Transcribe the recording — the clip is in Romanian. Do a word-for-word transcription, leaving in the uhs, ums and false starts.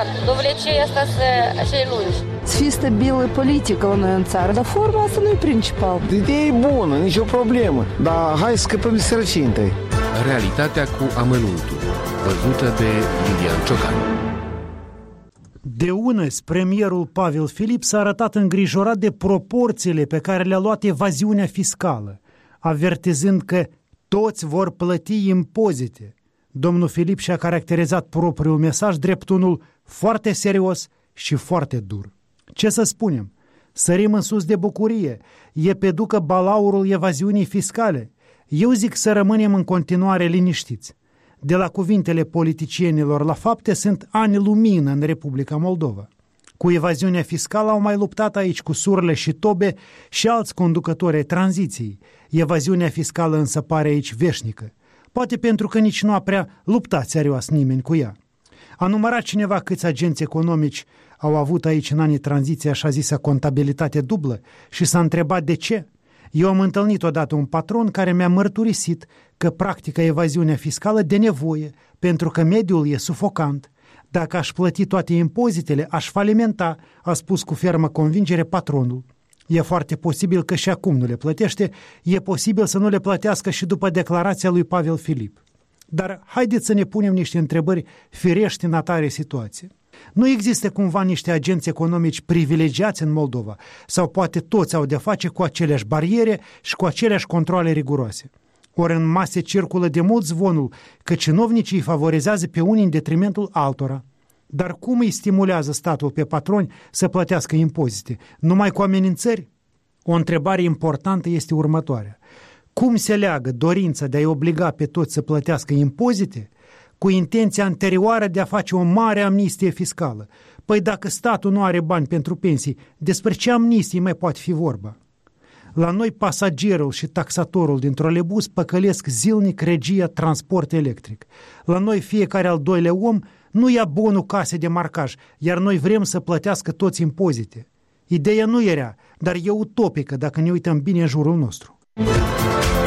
clar, dovlecei asta să așa e lungi. Să fie stabilă politică la noi în țară, dar forma asta nu e principal. Ideea e bună, nicio problemă, dar hai să scăpăm de sărăcie întâi. Realitatea cu amănuntul, văzută de Lilian Ciocan. De unăzi, premierul Pavel Filip s-a arătat îngrijorat de proporțiile pe care le-a luat evaziunea fiscală, avertizând că toți vor plăti impozite. Domnul Filip și-a caracterizat propriul mesaj drept unul foarte serios și foarte dur. Ce să spunem? Sărim în sus de bucurie. E pe ducă balaurul evaziunii fiscale. Eu zic să rămânem în continuare liniștiți. De la cuvintele politicienilor la fapte sunt ani lumină în Republica Moldova. Cu evaziunea fiscală au mai luptat aici cu Surle și Tobe și alți conducători ai tranziției. Evaziunea fiscală însă pare aici veșnică. Poate pentru că nici nu a prea luptat serios nimeni cu ea. A numărat cineva câți agenți economici au avut aici în anii tranziției așa zisă contabilitate dublă și s-a întrebat de ce? Eu am întâlnit odată un patron care mi-a mărturisit că practică evaziunea fiscală de nevoie, pentru că mediul e sufocant. Dacă aș plăti toate impozitele, aș falimenta, a spus cu fermă convingere patronul. E foarte posibil că și acum nu le plătește, e posibil să nu le plătească și după declarația lui Pavel Filip. Dar haideți să ne punem niște întrebări firești în atare situație. Nu există cumva niște agenți economici privilegiați în Moldova sau poate toți au de face cu aceleași bariere și cu aceleași controale riguroase. Ori în mase circulă de mult zvonul că cinovnicii îi favorizează pe unii în detrimentul altora. Dar cum îi stimulează statul pe patroni să plătească impozite? Numai cu amenințări? O întrebare importantă este următoarea. Cum se leagă dorința de a-i obliga pe toți să plătească impozite cu intenția anterioară de a face o mare amnistie fiscală? Păi dacă statul nu are bani pentru pensii, despre ce amnistie mai poate fi vorba? La noi pasagerul și taxatorul din trolebus păcălesc zilnic regia transport electric. La noi fiecare al doilea om nu ia bonul case de marcaj, iar noi vrem să plătească toți impozite. Ideea nu era, dar e utopică dacă ne uităm bine în jurul nostru.